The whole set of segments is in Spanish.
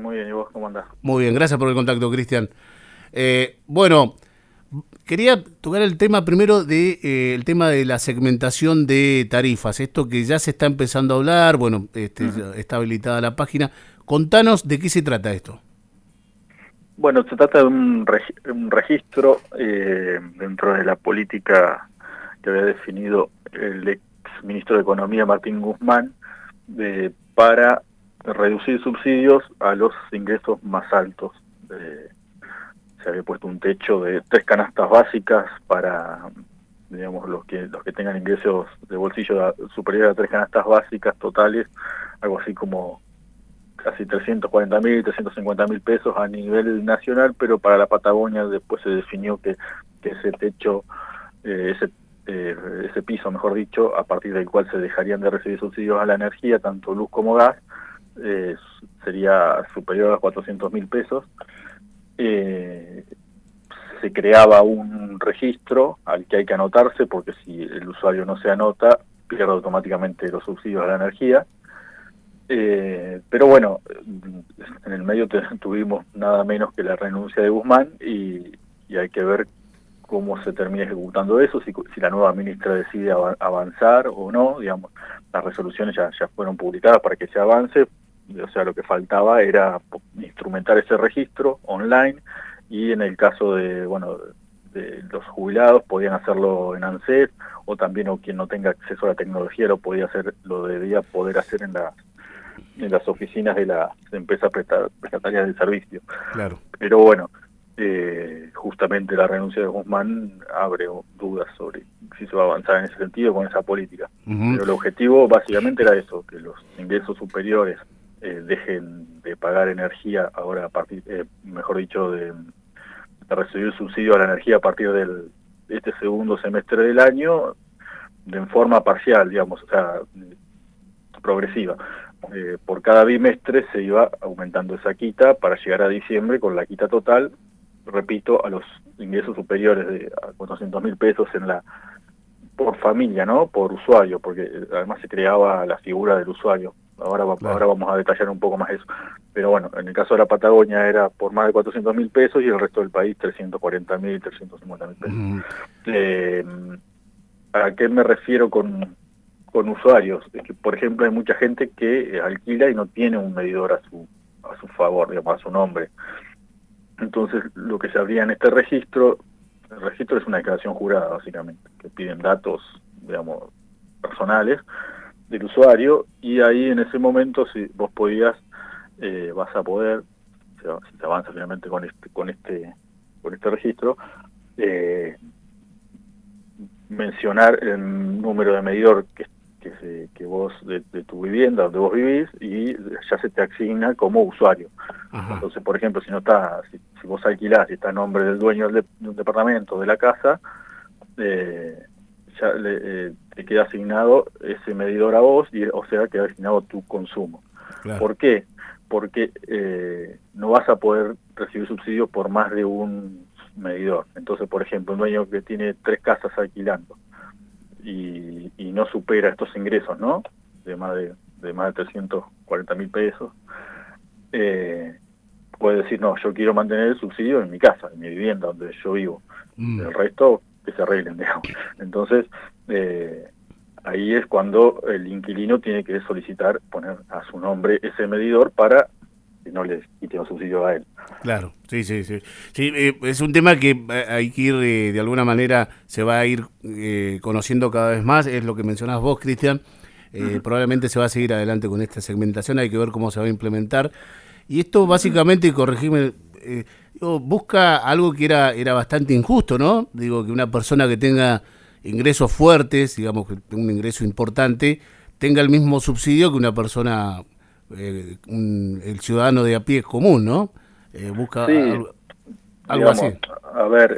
muy bien. ¿Y vos cómo andás? Muy bien, gracias por el contacto, Cristian. Bueno, quería tocar el tema primero el tema de la segmentación de tarifas, esto que ya se está empezando a hablar, bueno, Ujú. ya está habilitada la página. Contanos de qué se trata esto. Bueno, se trata de un registro dentro de la política que había definido el ex ministro de Economía, Martín Guzmán, para reducir subsidios a los ingresos más altos. Se había puesto un techo de 3 canastas básicas para, digamos, los que tengan ingresos de bolsillo superiores a 3 canastas básicas totales, algo así como casi 340.000, 350.000 pesos a nivel nacional, pero para la Patagonia después se definió que ese techo, ese piso, mejor dicho, a partir del cual se dejarían de recibir subsidios a la energía, tanto luz como gas, eh, sería superior a los 400.000 pesos. Eh, Se creaba un registro al que hay que anotarse, porque si el usuario no se anota, pierde automáticamente los subsidios a la energía. Pero bueno, en el medio tuvimos nada menos que la renuncia de Guzmán y hay que ver cómo se termina ejecutando eso, si la nueva ministra decide avanzar o no. Digamos, las resoluciones ya fueron publicadas para que se avance, o sea, lo que faltaba era instrumentar ese registro online, y en el caso de, bueno, de los jubilados podían hacerlo en ANSES, o también, o quien no tenga acceso a la tecnología lo debía poder hacer en las oficinas de las empresas prestatarias del servicio. Claro. Pero bueno, justamente la renuncia de Guzmán abre dudas sobre si se va a avanzar en ese sentido con esa política. Ujú. Pero el objetivo básicamente era eso, que los ingresos superiores dejen de pagar energía ahora, a partir, mejor dicho, de recibir subsidio a la energía a partir de este segundo semestre del año, de forma parcial, digamos, o sea, progresiva. Por cada bimestre se iba aumentando esa quita para llegar a diciembre con la quita total, repito, a los ingresos superiores a 400.000 pesos por familia, ¿no? Por usuario, porque además se creaba la figura del usuario. Ahora Claro. vamos a detallar un poco más eso. Pero bueno, en el caso de la Patagonia era por más de 400.000 pesos y el resto del país 340.000, 350.000 pesos. Ujú. Eh, ¿A qué me refiero con usuarios? Es que, por ejemplo, hay mucha gente que alquila y no tiene un medidor a su favor, digamos, a su nombre. Entonces, lo que se abría en este registro, el registro es una declaración jurada, básicamente, que piden datos, digamos, personales del usuario, y ahí en ese momento, si vos podías, vas a poder, si se avanza finalmente con este registro, eh, mencionar el número de medidor que vos de tu vivienda, donde vos vivís, y ya se te asigna como usuario. Ajá. Entonces, por ejemplo, si vos alquilás y está a nombre del dueño de un departamento, de la casa, eh, te queda asignado ese medidor a vos, o sea, queda asignado tu consumo. Claro. ¿Por qué? Porque no vas a poder recibir subsidios por más de un medidor. Entonces, por ejemplo, un dueño que tiene 3 casas alquilando y no supera estos ingresos, ¿no? De más de 340.000 pesos, puede decir, no, yo quiero mantener el subsidio en mi casa, en mi vivienda, donde yo vivo. Mm. El resto, que se arreglen, digamos. Entonces, ahí es cuando el inquilino tiene que solicitar poner a su nombre ese medidor para que no le quite los subsidios a él. Claro, sí, sí, sí. Sí, es un tema que hay que ir, de alguna manera, se va a ir conociendo cada vez más, es lo que mencionás vos, Cristian. Ujú, Probablemente se va a seguir adelante con esta segmentación, hay que ver cómo se va a implementar. Y esto ujú. básicamente, y corregime, busca algo que era bastante injusto, ¿no? Digo, que una persona que tenga ingresos fuertes, digamos que tenga un ingreso importante, tenga el mismo subsidio que una persona, el ciudadano de a pie común, ¿no? Busca Sí, algo digamos, así. a ver,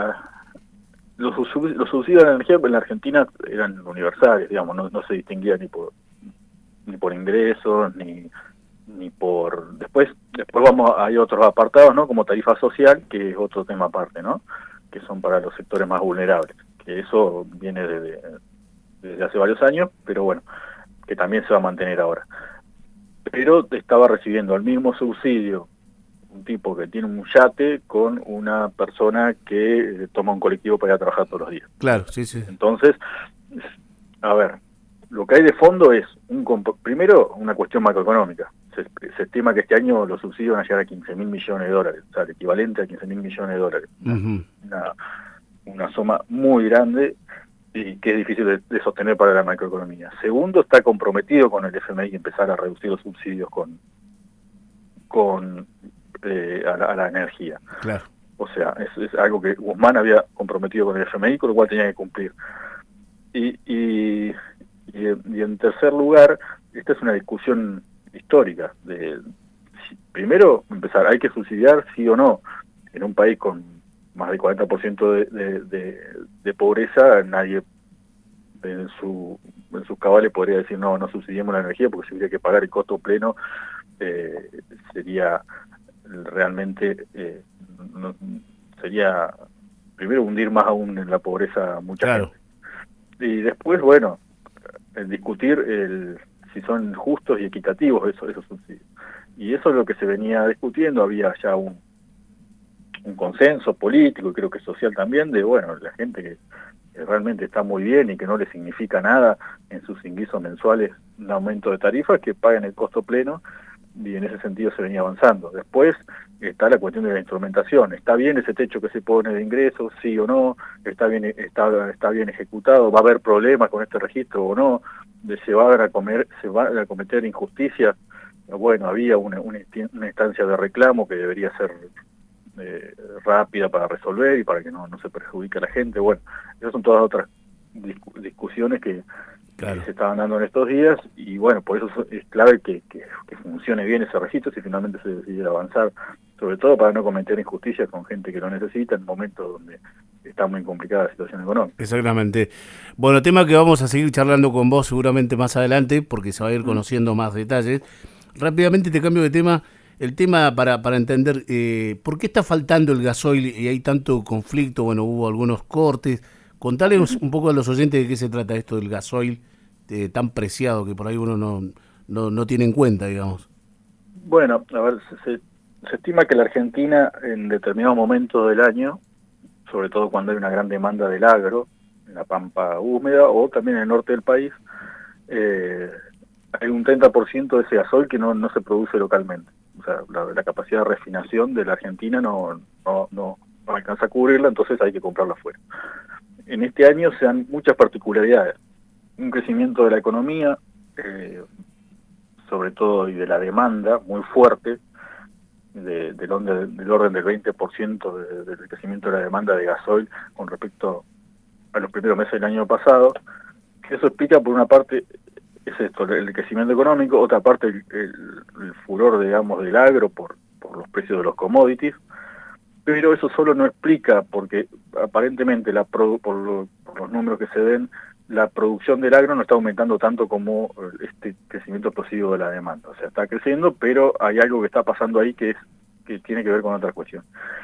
los subsidios de la energía en la Argentina eran universales, digamos, no se distinguía ni por ingresos, ni por... Después hay otros apartados, ¿no? Como tarifa social, que es otro tema aparte, ¿no? Que son para los sectores más vulnerables, que eso viene desde hace varios años, pero bueno, que también se va a mantener ahora. pero estaba recibiendo el mismo subsidio un tipo que tiene un yate con una persona que toma un colectivo para ir a trabajar todos los días. Claro, sí, sí. Entonces, a ver, lo que hay de fondo es, primero, una cuestión macroeconómica. Se estima que este año los subsidios van a llegar a 15.000 millones de dólares, o sea, el equivalente a 15.000 millones de dólares. Uh-huh. Una suma muy grande y que es difícil de sostener para la macroeconomía. Segundo, está comprometido con el FMI empezar a reducir los subsidios a la energía. Claro. O sea, es algo que Guzmán había comprometido con el FMI, con lo cual tenía que cumplir. Y en tercer lugar, esta es una discusión histórica. Primero, empezar, ¿hay que subsidiar sí o no? En un país con más del 40% de pobreza, nadie en sus cabales podría decir no subsidiemos la energía, porque si hubiera que pagar el costo pleno, sería realmente sería primero hundir más aún en la pobreza a mucha gente. Y después, bueno, el discutir si son justos y equitativos esos subsidios. Y eso es lo que se venía discutiendo. Había ya un consenso político y creo que social también de, bueno, la gente que realmente está muy bien y que no le significa nada en sus ingresos mensuales un aumento de tarifas, que paguen el costo pleno, y en ese sentido se venía avanzando. Después está la cuestión de la instrumentación. ¿Está bien ese techo que se pone de ingresos, sí o no? ¿Está bien ejecutado? ¿Va a haber problemas con este registro o no? ¿Se van a cometer injusticias? Bueno, había una instancia de reclamo que debería ser rápida para resolver y para que no se perjudique a la gente. Bueno, esas son todas otras discusiones que se estaban dando en estos días, y bueno, por eso es clave que funcione bien ese registro si finalmente se decidiera avanzar, sobre todo para no cometer injusticias con gente que lo necesita en momentos donde está muy complicada la situación económica. Exactamente. Bueno, tema que vamos a seguir charlando con vos seguramente más adelante, porque se va a ir conociendo más detalles. Rápidamente te cambio de tema. El tema para entender por qué está faltando el gasoil y hay tanto conflicto. Bueno, hubo algunos cortes. Contale un poco a los oyentes de qué se trata esto del gasoil tan preciado que por ahí uno no tiene en cuenta, digamos. Bueno, a ver, se estima que la Argentina en determinados momentos del año, sobre todo cuando hay una gran demanda del agro, en la pampa húmeda o también en el norte del país, hay un 30% de ese gasoil que no se produce localmente. O sea, la capacidad de refinación de la Argentina no alcanza a cubrirla, entonces hay que comprarla afuera. En este año se dan muchas particularidades. Un crecimiento de la economía, sobre todo, y de la demanda muy fuerte, del orden del 20% del crecimiento de la demanda de gasoil con respecto a los primeros meses del año pasado. Eso explica, por una parte, es esto, el crecimiento económico, otra parte el furor, digamos, del agro por los precios de los commodities, pero eso solo no explica, porque aparentemente por los números que se ven, la producción del agro no está aumentando tanto como este crecimiento explosivo de la demanda. O sea, está creciendo, pero hay algo que está pasando ahí que tiene que ver con otra cuestión.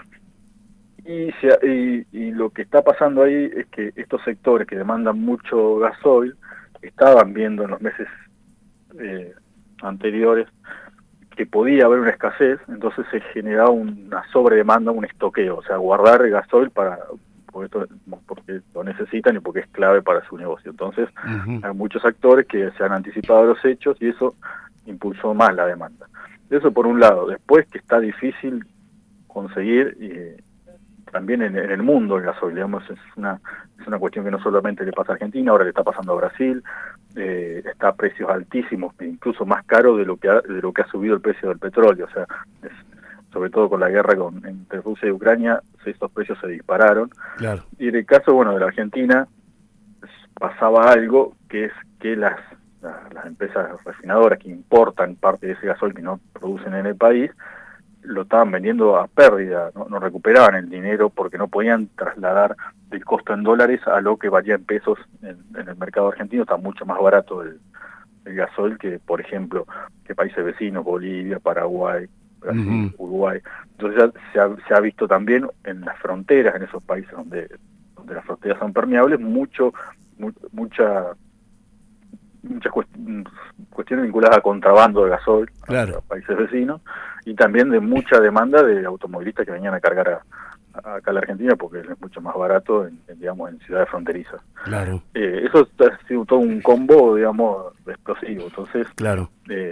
Y lo que está pasando ahí es que estos sectores que demandan mucho gasoil estaban viendo en los meses anteriores que podía haber una escasez, entonces se generaba una sobredemanda, un estoqueo, o sea, guardar el gasoil porque lo necesitan y porque es clave para su negocio. Entonces, hay muchos actores que se han anticipado a los hechos y eso impulsó más la demanda. Eso por un lado. Después, que está difícil conseguir también en el mundo el gasoil, digamos, es una cuestión que no solamente le pasa a Argentina, ahora le está pasando a Brasil, está a precios altísimos, incluso más caro de lo que ha subido el precio del petróleo. O sea, sobre todo con la guerra entre Rusia y Ucrania, estos precios se dispararon. Claro. Y en el caso, bueno, de la Argentina, pasaba algo, que es que las empresas refinadoras que importan parte de ese gasoil que no producen en el país, lo estaban vendiendo a pérdida, no recuperaban el dinero porque no podían trasladar el costo en dólares a lo que valía en pesos en el mercado argentino. Está mucho más barato el gasoil que, por ejemplo, que países vecinos, Bolivia, Paraguay, Brasil, Uruguay. Entonces ya se ha visto también en las fronteras, en esos países donde las fronteras son permeables, mucha muchas cuestiones vinculadas a contrabando de gasoil, claro, a países vecinos, y también de mucha demanda de automovilistas que venían a cargar acá a la Argentina porque es mucho más barato digamos, en ciudades fronterizas. claro, Eso ha sido todo un combo, digamos, explosivo. Entonces, claro,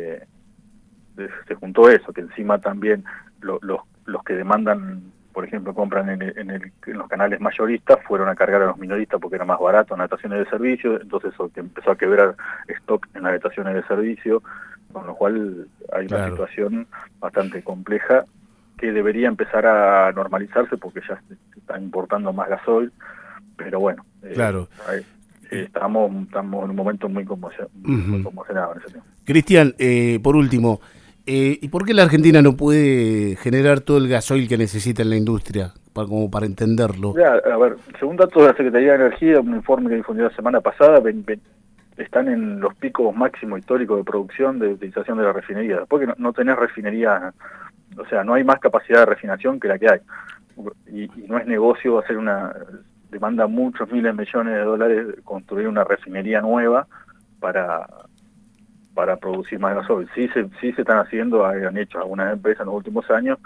se juntó eso, que encima también los que demandan, por ejemplo, compran en los canales mayoristas, fueron a cargar a los minoristas porque era más barato en las estaciones de servicio, entonces eso que empezó a quebrar stock en las estaciones de servicio, con lo cual hay una situación bastante compleja que debería empezar a normalizarse porque ya se está importando más gasoil, pero bueno, claro. Estamos en un momento muy conmocionado en ese tema. Cristian, por último, ¿y por qué la Argentina no puede generar todo el gasoil que necesita en la industria, como para entenderlo? Ya, a ver, según datos de la Secretaría de Energía, un informe que difundió la semana pasada, están en los picos máximos históricos de producción, de utilización de la refinería. Después que no tenés refinería, o sea, no hay más capacidad de refinación que la que hay. Y no es negocio hacer demanda muchos miles de millones de dólares construir una refinería nueva para producir más gasoil. Sí se están haciendo, han hecho algunas empresas en los últimos años,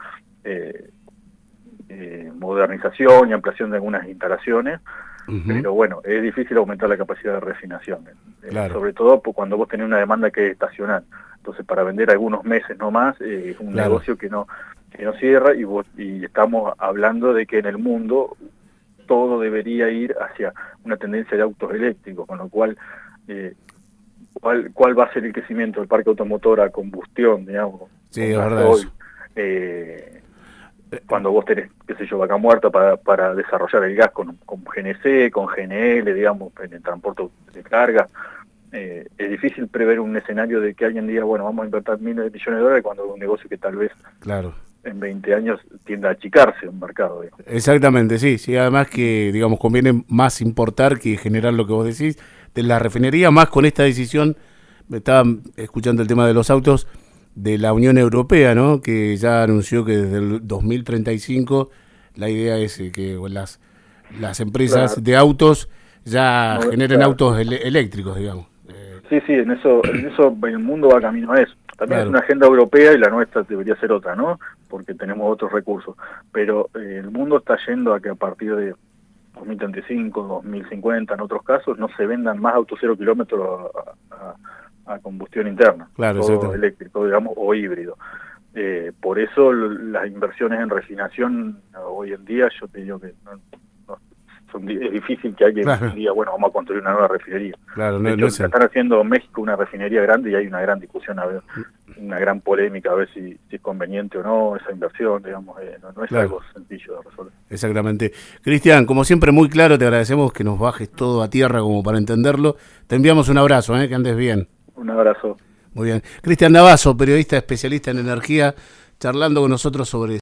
modernización y ampliación de algunas instalaciones, pero bueno, es difícil aumentar la capacidad de refinación, claro, sobre todo cuando vos tenés una demanda que es estacional. Entonces, para vender algunos meses nomás, es un negocio que no cierra, y estamos hablando de que en el mundo todo debería ir hacia una tendencia de autos eléctricos, con lo cual, ¿cuál va a ser el crecimiento del parque automotor a combustión, digamos? Sí, es verdad eso. Cuando vos tenés, qué sé yo, Vaca Muerta para desarrollar el gas con GNC, con GNL, digamos, en el transporte de carga, es difícil prever un escenario de que alguien diga, bueno, vamos a invertir miles de millones de dólares cuando es un negocio que tal vez en 20 años tienda a achicarse un mercado. Digamos. Exactamente, sí, además que, digamos, conviene más importar que generar lo que vos decís de la refinería, más con esta decisión, me estaba escuchando el tema de los autos, de la Unión Europea, ¿no? Que ya anunció que desde el 2035 la idea es que las empresas de autos ya generen autos eléctricos, digamos. Sí, en eso el mundo va camino a eso. También es una agenda europea y la nuestra debería ser otra, ¿no? Porque tenemos otros recursos. Pero el mundo está yendo a que a partir de 2035, 2050, en otros casos, no se vendan más autos 0 kilómetros a combustión interna, todo eléctrico, digamos, o híbrido. Por eso las inversiones en refinación hoy en día, yo te digo que es difícil que alguien diga, bueno, vamos a construir una nueva refinería. De hecho, están haciendo en México una refinería grande y hay una gran discusión, una gran polémica a ver si es conveniente o no esa inversión, digamos, no es algo sencillo de resolver. Exactamente. Cristian, como siempre, muy claro, te agradecemos que nos bajes todo a tierra como para entenderlo. Te enviamos un abrazo, que andes bien. Un abrazo. Muy bien. Cristian Navazo, periodista especialista en energía, charlando con nosotros sobre